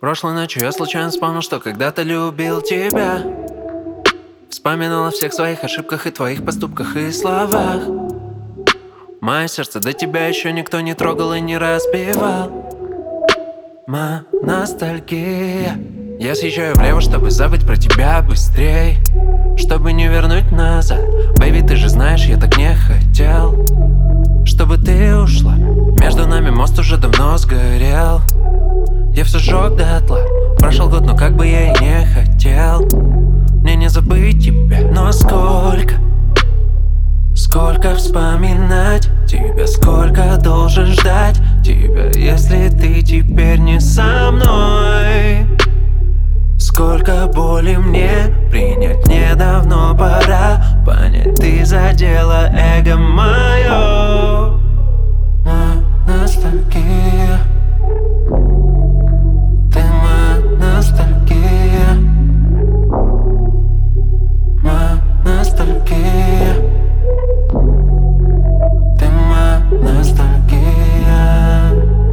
Прошлой ночью я случайно вспомнил, что когда-то любил тебя. Вспоминал о всех своих ошибках и твоих поступках и словах. Мое сердце до тебя еще никто не трогал и не разбивал. Ностальгия. Я съезжаю влево, чтобы забыть про тебя быстрей, чтобы не вернуть назад. Бэйби, ты же знаешь, я так не хотел, чтобы ты ушла. Между нами мост уже давно сгорел. Я все сжег дотла. Прошел год, но как бы я и не хотел мне не забыть тебя. Но сколько вспоминать тебя, сколько должен ждать тебя, если ты теперь не со мной. Сколько боли мне принять, мне давно пора понять, ты задела эго мое.